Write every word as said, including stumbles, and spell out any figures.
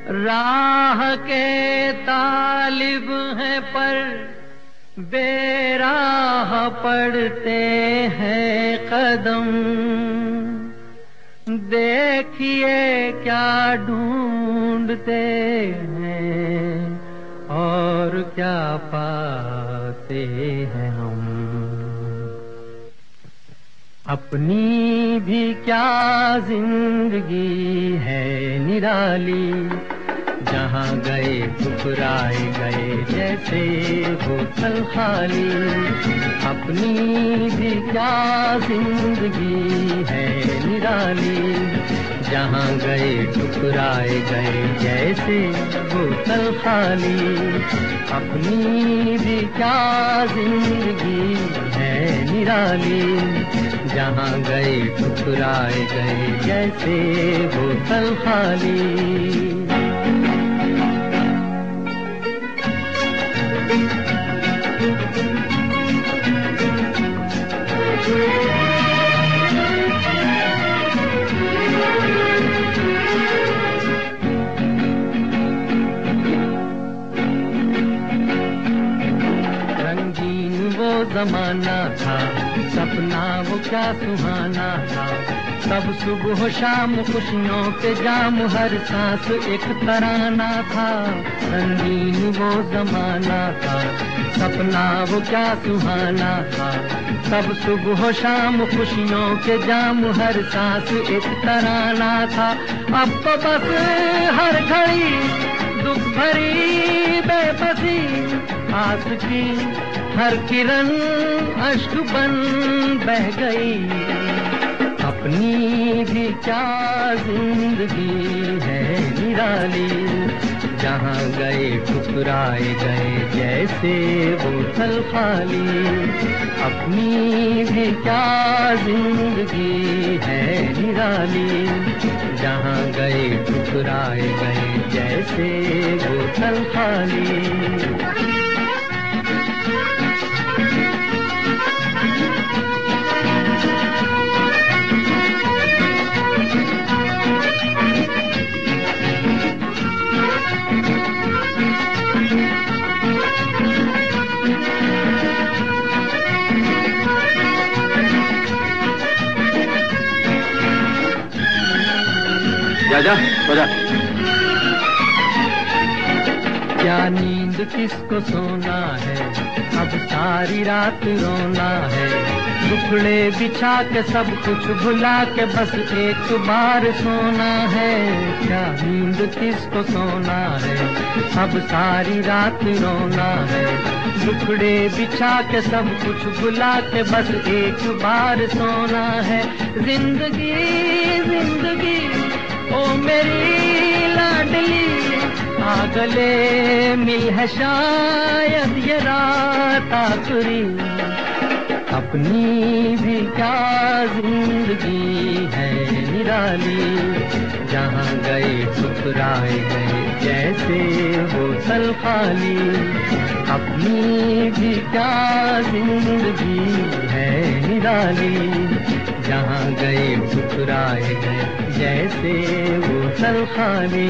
राह के तालिब हैं पर बेराह पड़ते हैं कदम। देखिए क्या ढूंढते हैं और क्या पाते हैं हम। अपनी भी क्या जिंदगी है निराली, जहाँ गए ठुकराए गए जैसे बोतल खाली। अपनी भी क्या जिंदगी है निराली, जहाँ गए ठुकराए गए जैसे बोतल खाली। अपनी भी क्या जिंदगी है निराली, जहाँ गए ठुकराए गए जैसे बोतल खाली। जमाना था सपना वो क्या सुहाना था। तब सुबह शाम खुशियों के जाम, हर सांस एक तराना था। रंगीन वो जमाना था सपना वो क्या सुहाना था। तब सुबह शाम खुशियों के जाम, हर सांस एक तराना था। अब तो बस हर घड़ी दुख भरी बेबसी, आस की हर किरण अश्क बन बह गई। अपनी भी क्या जिंदगी है निराली, जहाँ गए ठुकराए गए जैसे बोतल खाली। अपनी भी क्या जिंदगी है निराली, जहाँ गए ठुकराए गए जैसे बोतल खाली। जा जा जा। क्या नींद किसको सोना है, अब सारी रात रोना है। टुकड़े बिछा के सब कुछ भुला के बस एक बार सोना है। क्या नींद किसको सोना है, अब सारी रात रोना है। टुकड़े बिछा के सब कुछ भुला के बस एक बार सोना है। जिंदगी जिंदगी ओ मेरी लाडली, आ गले मिल है शायद ये रात आखिरी। अपनी भी क्या जिंदगी है निराली, जहाँ गए ठुकराए गए जैसे बोतल खाली। अपनी भी क्या जिंदगी है निराली, जहाँ गए ठुकराए गए जैसे बोतल खाली।